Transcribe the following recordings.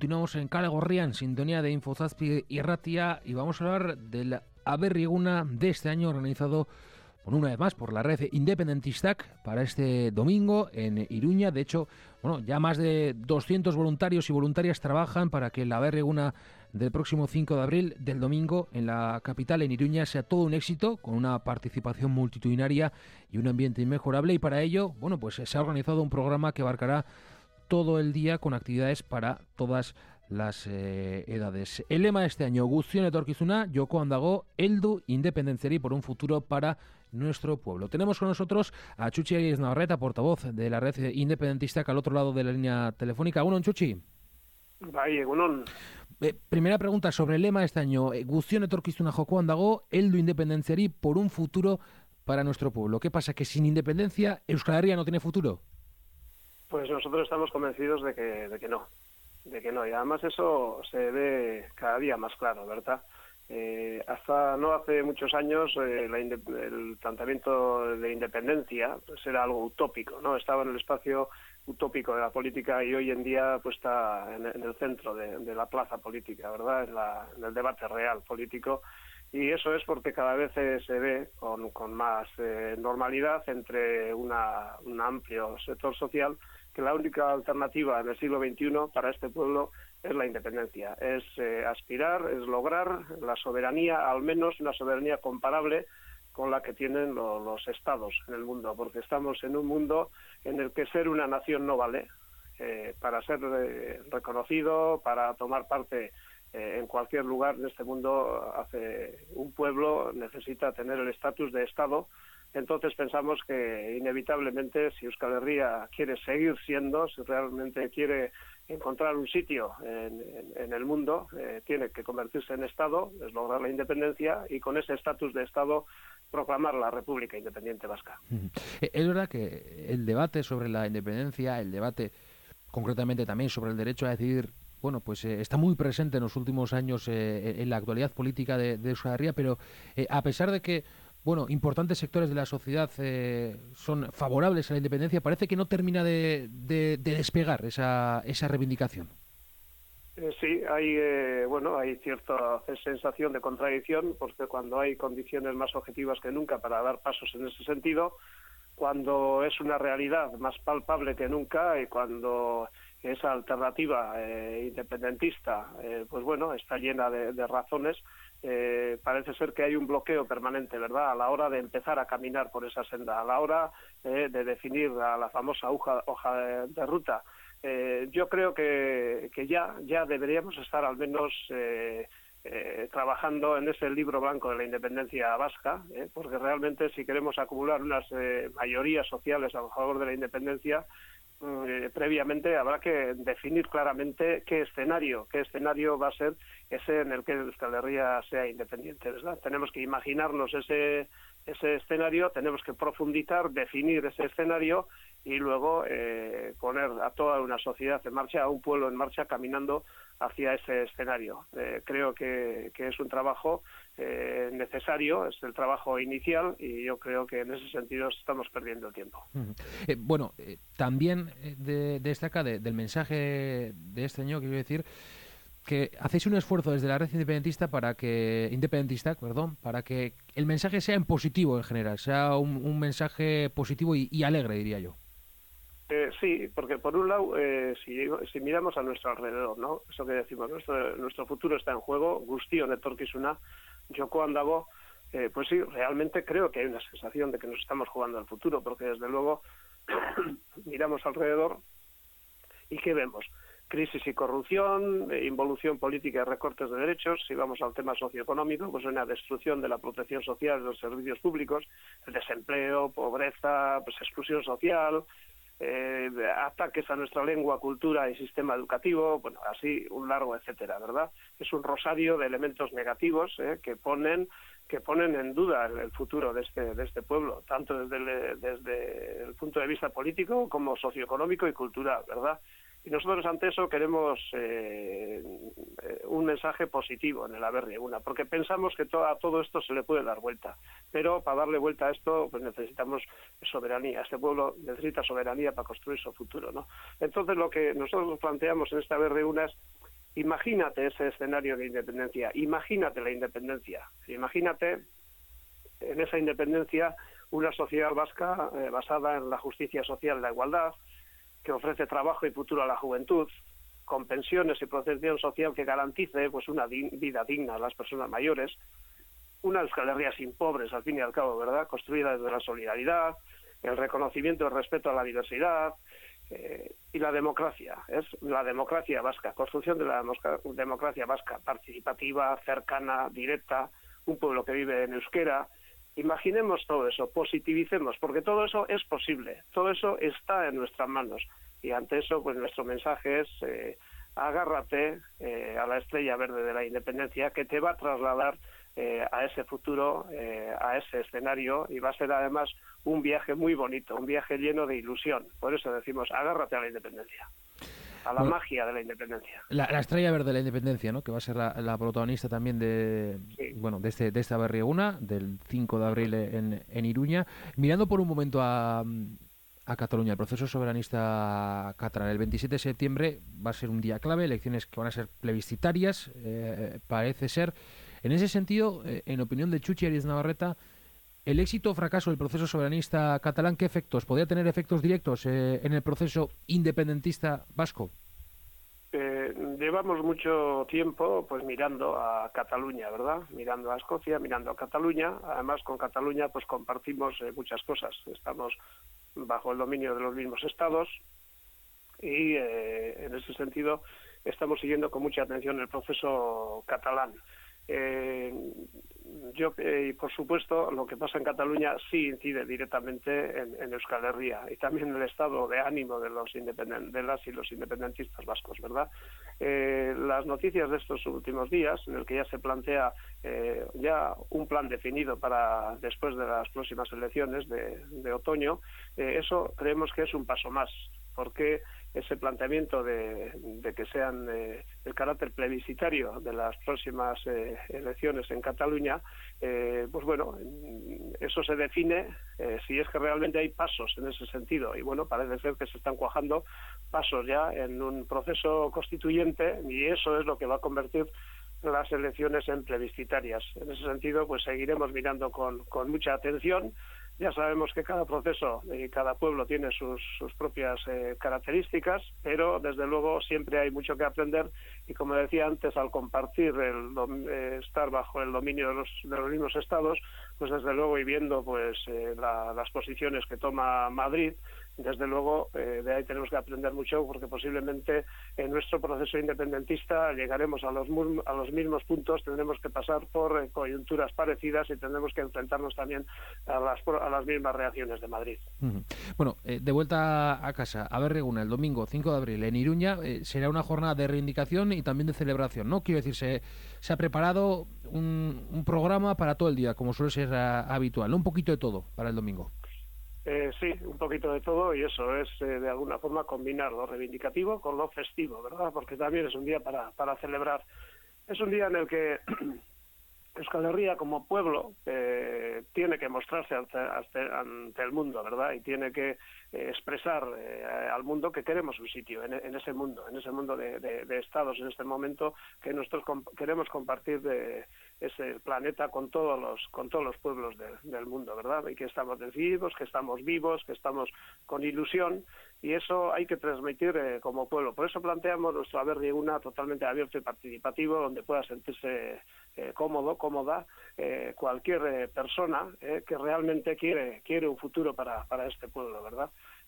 continuamos en Kale Gorria, en sintonía de Infozazpi y Ratia, y vamos a hablar del Aberri Eguna de este año, organizado una vez más por la red Independentistak para este domingo en Iruña. De hecho, ya más de 200 voluntarios y voluntarias trabajan para que el Aberri Eguna del próximo 5 de abril, del domingo, en la capital, en Iruña, sea todo un éxito, con una participación multitudinaria y un ambiente inmejorable. Y para ello, pues se ha organizado un programa que abarcará todo el día con actividades para todas las edades. El lema de este año, Guztion etorkizuna, jokoan dago, heldu independentziari por un futuro para nuestro pueblo. Tenemos con nosotros a Txutxi Arias Navarreta, portavoz de la red independentista, al otro lado de la línea telefónica. Egunon, Txutxi. Bai, egunon. Primera pregunta sobre el lema de este año, Guztion etorkizuna jokoan dago, heldu independentziari por un futuro para nuestro pueblo. ¿Qué pasa? ¿Que sin independencia Euskal Herria no tiene futuro? Pues nosotros estamos convencidos de que no, y además eso se ve cada día más claro, ¿verdad? Hasta no hace muchos años el planteamiento de independencia pues era algo utópico, ¿no? Estaba en el espacio utópico de la política y hoy en día pues está en el centro de la plaza política, ¿verdad? En el debate real político. Y eso es porque cada vez se ve con más normalidad entre un amplio sector social que la única alternativa en el siglo XXI para este pueblo es la independencia. Es aspirar, es lograr la soberanía, al menos una soberanía comparable con la que tienen los estados en el mundo, porque estamos en un mundo en el que ser una nación no vale. Para ser reconocido, para tomar parte en cualquier lugar de este mundo, un pueblo necesita tener el estatus de Estado. Entonces pensamos que inevitablemente, si Euskal Herria quiere seguir siendo, si realmente quiere encontrar un sitio en el mundo, tiene que convertirse en Estado, es lograr la independencia y con ese estatus de Estado proclamar la República Independiente Vasca. Es verdad que el debate sobre la independencia, el debate concretamente también sobre el derecho a decidir, está muy presente en los últimos años en la actualidad política de Euskal Herria, pero a pesar de que importantes sectores de la sociedad son favorables a la independencia, parece que no termina de despegar esa reivindicación. Sí, hay cierta sensación de contradicción, porque cuando hay condiciones más objetivas que nunca para dar pasos en ese sentido, cuando es una realidad más palpable que nunca y cuando esa alternativa independentista está llena de razones, parece ser que hay un bloqueo permanente, ¿verdad?, a la hora de empezar a caminar por esa senda, a la hora de definir la famosa hoja de ruta. Yo creo que ya deberíamos estar al menos trabajando en ese libro blanco de la independencia vasca, porque realmente si queremos acumular unas mayorías sociales a favor de la independencia, previamente habrá que definir claramente qué escenario va a ser ese en el que Euskal Herria sea independiente, ¿verdad? Tenemos que imaginarnos ese escenario, tenemos que profundizar, definir ese escenario y luego poner a toda una sociedad en marcha, a un pueblo en marcha, caminando hacia ese escenario. Creo que es un trabajo necesario, es el trabajo inicial y yo creo que en ese sentido estamos perdiendo el tiempo. También destaca del mensaje de este año, quiero decir, que hacéis un esfuerzo desde la red independentista para que el mensaje sea en positivo en general, sea un mensaje positivo y alegre, diría yo. Sí, porque por un lado, si miramos a nuestro alrededor, ¿no? Eso que decimos, nuestro futuro está en juego, guztion etorkizuna, jokoan dago, pues sí, realmente creo que hay una sensación de que nos estamos jugando al futuro, porque desde luego miramos alrededor y ¿qué vemos? Crisis y corrupción, involución política y recortes de derechos. Si vamos al tema socioeconómico, pues una destrucción de la protección social de los servicios públicos, el desempleo, pobreza, pues exclusión social, ataques a nuestra lengua, cultura y sistema educativo, así un largo etcétera, ¿verdad? Es un rosario de elementos negativos que ponen en duda el futuro de este pueblo, tanto desde el punto de vista político como socioeconómico y cultural, ¿verdad? Y nosotros ante eso queremos un mensaje positivo en el Aberri Eguna, porque pensamos que a todo esto se le puede dar vuelta, pero para darle vuelta a esto pues necesitamos soberanía. Este pueblo necesita soberanía para construir su futuro, ¿no? Entonces lo que nosotros planteamos en esta Aberri Eguna es Imagínate ese escenario de independencia, imagínate la independencia, imagínate en esa independencia una sociedad vasca basada en la justicia social y la igualdad, que ofrece trabajo y futuro a la juventud, con pensiones y protección social que garantice pues una vida digna a las personas mayores, una Euskal Herria sin pobres, al fin y al cabo, ¿verdad?, construida desde la solidaridad, el reconocimiento y el respeto a la diversidad, y la democracia, es la democracia vasca, construcción de la democracia vasca, participativa, cercana, directa, un pueblo que vive en euskera. Imaginemos todo eso, positivicemos, porque todo eso es posible, todo eso está en nuestras manos. Y ante eso, pues nuestro mensaje es agárrate a la estrella verde de la independencia, que te va a trasladar a ese futuro, a ese escenario, y va a ser además un viaje muy bonito, un viaje lleno de ilusión. Por eso decimos, agárrate a la independencia, a la magia de la independencia. La estrella verde de la independencia, ¿no?, que va a ser la protagonista también de esta Aberri-Eguna, del 5 de abril en Iruña. Mirando por un momento a Cataluña, el proceso soberanista catalán, el 27 de septiembre va a ser un día clave, elecciones que van a ser plebiscitarias, parece ser. En ese sentido, en opinión de Chuchi Arias Navarreta, ¿el éxito o fracaso del proceso soberanista catalán, qué efectos? ¿Podría tener efectos directos en el proceso independentista vasco? Llevamos mucho tiempo pues mirando a Cataluña, ¿verdad? Mirando a Escocia, mirando a Cataluña. Además, con Cataluña pues compartimos muchas cosas. Estamos bajo el dominio de los mismos estados y en ese sentido estamos siguiendo con mucha atención el proceso catalán. Y por supuesto lo que pasa en Cataluña sí incide directamente en Euskal Herria y también en el estado de ánimo de las y los independentistas vascos, ¿verdad? Las noticias de estos últimos días, en el que ya se plantea ya un plan definido para después de las próximas elecciones de otoño, eso creemos que es un paso más, porque ese planteamiento de que sean el carácter plebiscitario de las próximas elecciones en Cataluña, pues bueno, eso se define si es que realmente hay pasos en ese sentido. Y bueno, parece ser que se están cuajando pasos ya en un proceso constituyente, y eso es lo que va a convertir las elecciones en plebiscitarias. En ese sentido, pues seguiremos mirando con mucha atención. Ya sabemos que cada proceso y cada pueblo tiene sus propias características, pero desde luego siempre hay mucho que aprender, y como decía antes, al compartir estar bajo el dominio de los mismos estados, pues desde luego, y viendo pues las posiciones que toma Madrid, desde luego de ahí tenemos que aprender mucho, porque posiblemente en nuestro proceso independentista llegaremos a los mismos puntos, tendremos que pasar por coyunturas parecidas y tendremos que enfrentarnos también a las mismas reacciones de Madrid. Bueno, de vuelta a casa, Aberri-Eguna, el domingo 5 de abril en Iruña, será una jornada de reivindicación y también de celebración, ¿no? Quiero decir, se ha preparado un programa para todo el día, como suele ser habitual, ¿no? Un poquito de todo para el domingo. Sí, un poquito de todo, y eso es de alguna forma combinar lo reivindicativo con lo festivo, ¿verdad? Porque también es un día para celebrar. Es un día en el que Euskal Herria como pueblo tiene que mostrarse ante el mundo, ¿verdad? Y tiene que expresar al mundo que queremos un sitio en ese mundo de estados, en este momento que nosotros queremos compartir de ese planeta con todos los pueblos del mundo, ¿verdad? Y que estamos decididos, que estamos vivos, que estamos con ilusión, y eso hay que transmitir como pueblo. Por eso planteamos nuestro Aberri-Eguna totalmente abierto y participativo, donde pueda sentirse cómoda cualquier persona que realmente quiere un futuro para este pueblo, ¿verdad?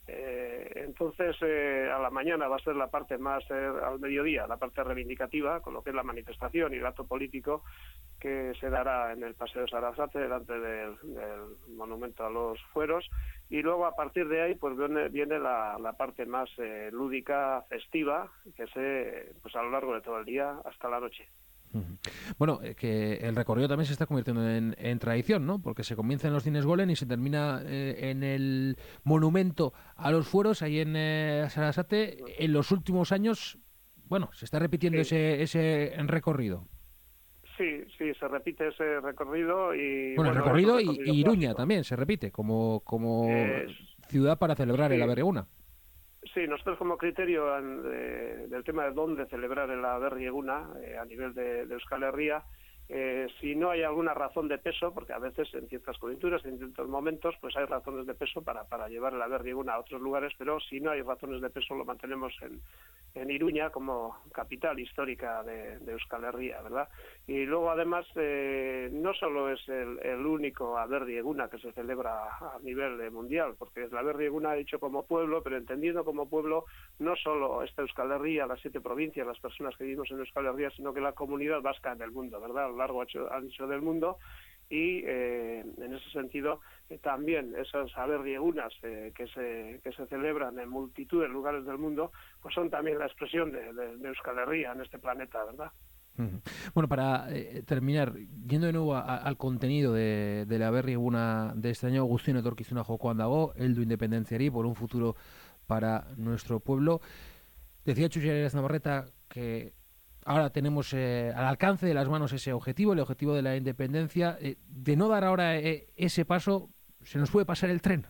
Entonces a la mañana va a ser la parte más, al mediodía, la parte reivindicativa, con lo que es la manifestación y el acto político que se dará en el Paseo de Sarasate, delante del monumento a los fueros, y luego a partir de ahí pues viene la parte más lúdica, festiva, que pues a lo largo de todo el día hasta la noche. Bueno, que el recorrido también se está convirtiendo en tradición, ¿no? Porque se comienza en los Cines Golem y se termina en el monumento a los fueros, ahí en Sarasate. En los últimos años, bueno, se está repitiendo ese recorrido. Sí, se repite ese recorrido y... Bueno, el recorrido y Iruña también se repite como ciudad para celebrar el Aberri-Eguna. Sí, nosotros como criterio del tema de dónde celebrar el Aberri Eguna a nivel de Euskal Herria, si no hay alguna razón de peso, porque a veces en ciertas coyunturas, en ciertos momentos, pues hay razones de peso para llevar el Aberri Eguna a otros lugares, pero si no hay razones de peso lo mantenemos en Iruña como capital histórica de Euskal Herria, ¿verdad? Y luego además no solo es el único Aberri Eguna que se celebra a nivel mundial, porque el Aberri Eguna hecho como pueblo, pero entendiendo como pueblo no solo esta Euskal Herria, las 7 provincias, las personas que vivimos en Euskal Herria, sino que la comunidad vasca en el mundo, ¿verdad? A lo largo ancho del mundo. Y en ese sentido también esos Aberri Egunas que se celebran en multitud de lugares del mundo, pues son también la expresión de Euskal Herria en este planeta, ¿verdad? Bueno, para terminar, yendo de nuevo al contenido de la Aberri Eguna de este año, Agustín etorkizuna jokoan dago, heldu independentziari por un futuro para nuestro pueblo. Decía Txuxi Arias Navarreta que ahora tenemos al alcance de las manos ese objetivo, el objetivo de la independencia. De no dar ahora ese paso, ¿se nos puede pasar el tren?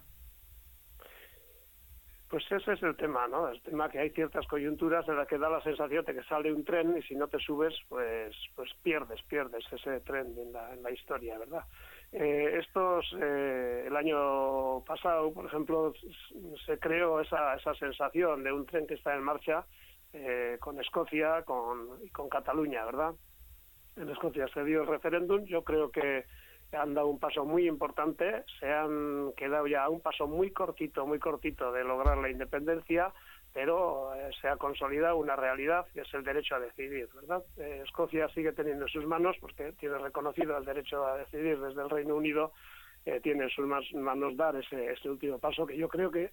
Pues ese es el tema, ¿no? El tema que hay ciertas coyunturas en las que da la sensación de que sale un tren y si no te subes, pues pierdes ese tren en la historia, ¿verdad? El año pasado, por ejemplo, se creó esa sensación de un tren que está en marcha con Escocia y con Cataluña, ¿verdad? En Escocia se dio el referéndum, yo creo que han dado un paso muy importante, se han quedado ya a un paso muy cortito de lograr la independencia, pero se ha consolidado una realidad que es el derecho a decidir, ¿verdad? Escocia sigue teniendo en sus manos, porque tiene reconocido el derecho a decidir desde el Reino Unido, tiene en sus manos dar ese último paso que yo creo que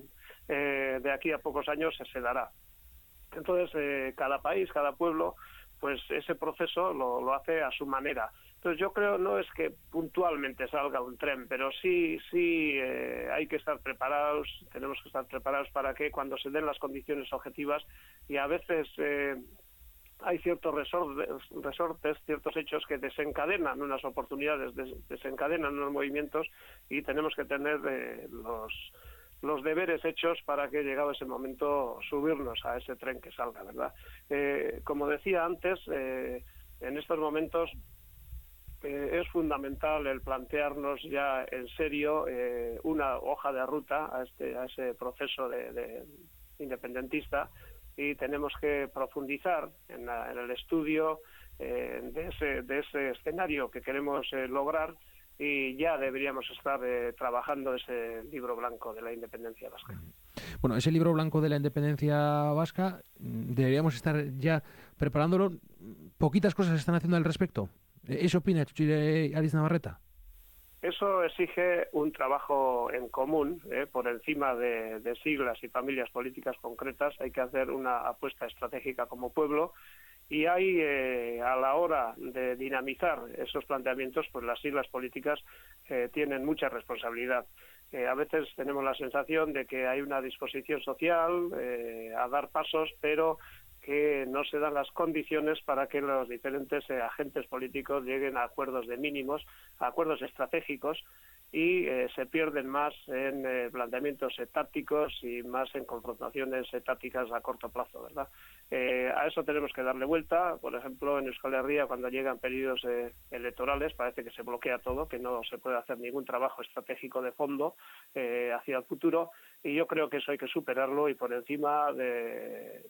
de aquí a pocos años se dará. Entonces, cada país, cada pueblo, pues ese proceso lo hace a su manera. Entonces yo creo no es que puntualmente salga un tren, pero sí hay que estar preparados, tenemos que estar preparados para que cuando se den las condiciones objetivas, y a veces hay ciertos resortes, ciertos hechos que desencadenan unas oportunidades, desencadenan unos movimientos, y tenemos que tener los deberes hechos para que, llegado ese momento, subirnos a ese tren que salga, ¿verdad? Como decía antes, en estos momentos es fundamental el plantearnos ya en serio una hoja de ruta a ese proceso de independentista, y tenemos que profundizar en el estudio de ese escenario que queremos lograr, y ya deberíamos estar trabajando ese libro blanco de la independencia vasca. Bueno, ese libro blanco de la independencia vasca deberíamos estar ya preparándolo. Poquitas cosas se están haciendo al respecto. ¿Eso opina Txuxi Arias Navarreta? Eso exige un trabajo en común, por encima de siglas y familias políticas concretas. Hay que hacer una apuesta estratégica como pueblo, y hay, a la hora de dinamizar esos planteamientos, pues las siglas políticas tienen mucha responsabilidad. A veces tenemos la sensación de que hay una disposición social a dar pasos, pero que no se dan las condiciones para que los diferentes agentes políticos lleguen a acuerdos de mínimos, a acuerdos estratégicos, y se pierden más en planteamientos tácticos y más en confrontaciones tácticas a corto plazo, ¿verdad? A eso tenemos que darle vuelta. Por ejemplo, en Euskal Herria, cuando llegan periodos electorales, parece que se bloquea todo, que no se puede hacer ningún trabajo estratégico de fondo hacia el futuro, y yo creo que eso hay que superarlo, y por encima de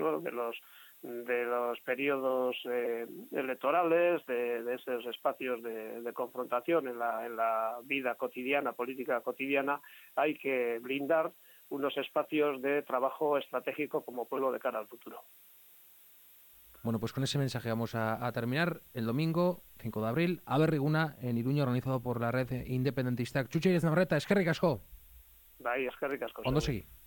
los periodos electorales, de esos espacios de confrontación en la vida cotidiana, política cotidiana, hay que blindar unos espacios de trabajo estratégico como pueblo de cara al futuro. Bueno, pues con ese mensaje vamos a terminar. El domingo, 5 de abril, Aberri Eguna en Iruña, organizado por la red independentista. Txuxi Arias Navarreta, eskerrik asko. Bai, eskerrik asko. Ondo segi.